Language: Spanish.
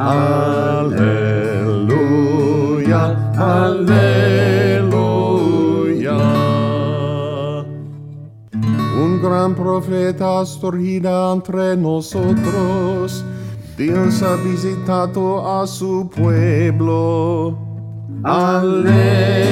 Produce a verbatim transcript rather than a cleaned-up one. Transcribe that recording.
Aleluya, aleluya. Un gran profeta ha surgido entre nosotros. Dios ha visitado a su pueblo. Aleluya.